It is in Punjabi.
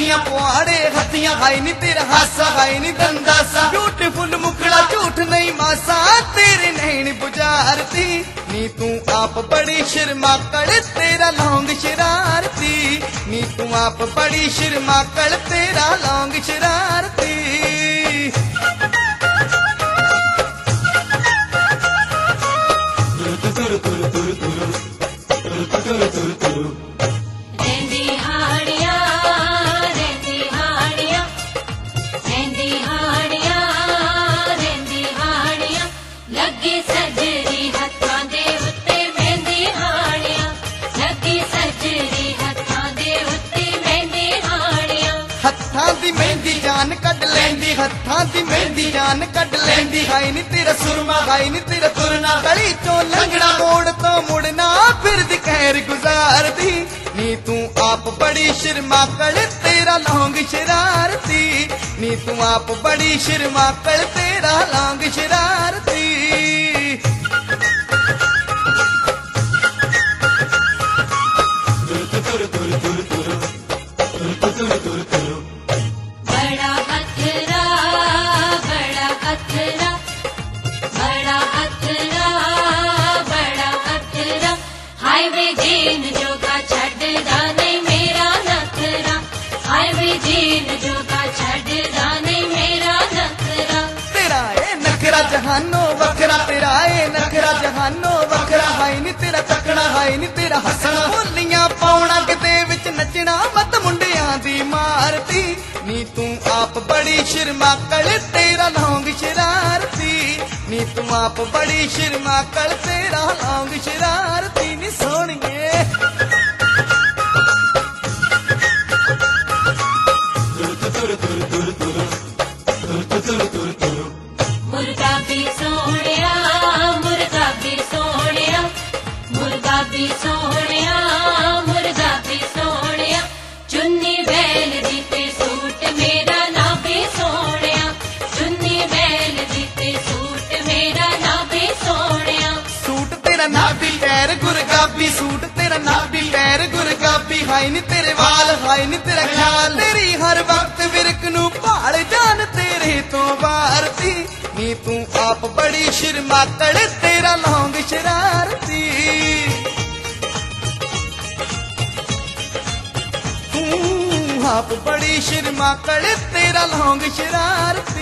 ਅੱਖੀਆਂ ਪੁਆੜੇ ਹੱਥੀਆਂ ਹਾਈ ਨੀ ਤੇਰਾ ਹਾਸਾ ਹਾਈ ਨੀ ਦੰਦਾਸਾ ਬਿਊਟੀਫੁਲ ਮੁਖੜਾ ਝੂਠ ਨਹੀਂ ਮਾਸਾ ਤੇਰੇ ਨੈਣ ਬੁਝਾਰਤੀ ਨੀ ਤੂੰ ਆਪ ਬੜੀ ਸ਼ਰਮਾਕੜ ਤੇਰਾ ਲੌਂਗ ਸ਼ਰਾਰਤੀ ਨੀ ਤੂੰ ਆਪ ਬੜੀ ਸ਼ਰਮਾਕੜ ਤੇਰਾ ਲੌਂਗ ਸ਼ਰਾਰਤੀ ਹੱਥਾਂ ਦੀ ਮਹਿੰਦੀ ਜਾਨ ਕੱਢ ਲੈਂਦੀ ਹੱਥਾਂ ਦੀ ਮਹਿੰਦੀ ਜਾਨ ਕੱਢ ਲੈਂਦੀ ਹਾਈ ਨੀ ਤੇਰਾ ਸੁਰਮਾ ਹਾਈ ਨੀ ਤੇਰਾ ਤੁਰਨਾ ਗਲੀ ਚੋਂ ਲੰਘਣਾ ਮੋੜ ਤੋਂ ਮੁੜਨਾ ਫਿਰਦੀ ਖੈਰ ਗੁਜ਼ਾਰਦੀ ਨੀ ਤੂੰ ਆਪ ਬੜੀ ਸ਼ਰਮਾਕੜ ਤੇਰਾ ਲੌਂਗ ਸ਼ਰਾਰਤੀ ਨੀ ਤੂੰ ਆਪ ਬੜੀ ਸ਼ਰਮਾਕੜ ਤੇਰਾ ਲੌਂਗ ਸ਼ਰਾਰਤੀ ਜਹਾਨੋ ਵੱਖਰਾ ਤੇਰਾ ਏ ਨਖਰਾ ਜਹਾਨੋ ਵੱਖਰਾ ਹਾਈ ਨੀ ਤੇਰਾ ਤੱਕਣਾ ਹਾਈ ਨੀ ਤੇਰਾ ਹੱਸਣਾ ਬੋਲੀਆਂ ਪਾਉਣਾ ਕਿਤੇ ਵਿੱਚ ਨੱਚਣਾ ਮਤ ਮੁੰਡਿਆਂ ਦੀ ਮਾਰਤੀ ਨੀ ਤੂੰ ਆਪ ਬੜੀ ਸ਼ਰਮਾਕੜ ਤੇਰਾ ਲੌਂਗ ਸ਼ਰਾਰਤੀ ਨੀ ਤੂੰ ਆਪ ਬੜੀ ਸ਼ਰਮਾਕੜ ਤੇਰਾ ਲੌਂਗ ਸ਼ਰਾਰਤੀ ਨੀ ਸੋਹਣੀਏ ਮੁਰਗਾ ਵੀ ਸੋਹਣਿਆ ਮੁਰਗਾ ਵੀ ਸੋਹਣਿਆ ਮੁਰਗਾ ਵੀ ਸੋਹਣਿਆ ਮੁਰਗਾ ਵੀ ਸੋਹਣਿਆ ਚੁੰਨੀ ਬੈਲ ਦੀ ਤੇ ਸੂਟ ਮੇਰਾ ਨਾ ਵੀ ਸੋਹਣਿਆ ਚੁੰਨੀ ਬੈਲ ਦੀ ਤੇ ਸੂਟ ਮੇਰਾ ਨਾ ਵੀ ਸੋਹਣਿਆ ਸੂਟ ਤੇਰਾ ਨਾ ਵੀ ਪੈਰ ਗੁਰਗਾਬੀ ਸੂਟ ਤੇਰਾ ਨਾ ਵੀ ਪੈਰ ਗੁਰਗਾਬੀ ਹਾਈ ਨੀ ਤੇਰੇ ਵਾਲ ਹਾਈ ਨੀ ਤੇਰਾ ਖਿਆਲ ਤੇਰੀ ਹਰ ਵਕਤ ਵਿਰਕ ਨੂੰ ਭਾਲ ਜਾਨ ਤੇਰੇ ਤੋਂ ਵਾਰਤੀ ਨੀ ਤੂੰ ਆਪ ਬੜੀ ਸ਼ਰਮਾਕੜ ਤੇਰਾ ਲੌਂਗ ਸ਼ਰਾਰਤੀ ਤੂੰ ਆਪ ਬੜੀ ਸ਼ਰਮਾਕੜ ਤੇਰਾ ਲੌਂਗ ਸ਼ਰਾਰਤੀ